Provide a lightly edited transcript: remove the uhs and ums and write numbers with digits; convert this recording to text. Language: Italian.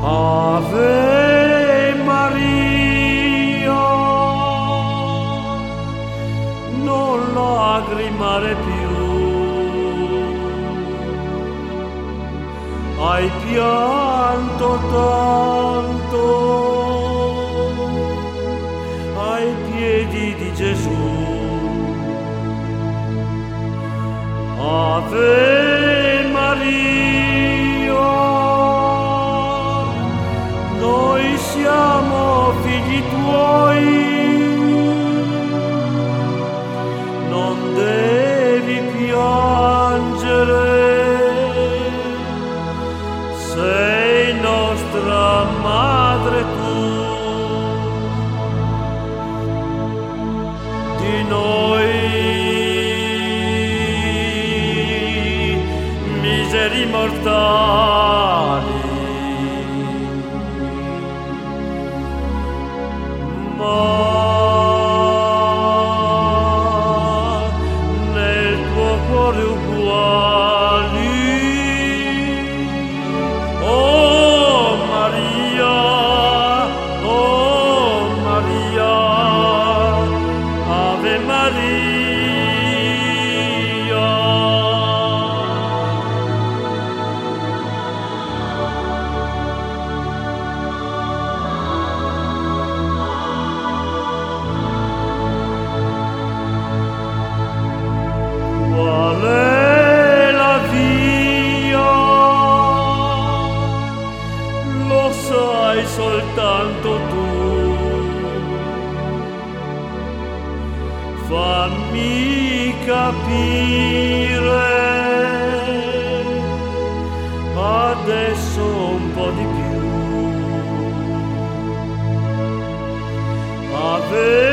Ave Maria, non lagrimare più, hai pianto tanto ai piedi di Gesù. Ave Maria, noi siamo figli tuoi, non devi piangere, sei nostra madre tu. Di noi miseri mortali, ma nel tuo cuore uguali. Oh Maria, oh Maria, Ave Maria. Qual è la via? Lo sai soltanto tu. Fammi capire adesso un po' di più. Ave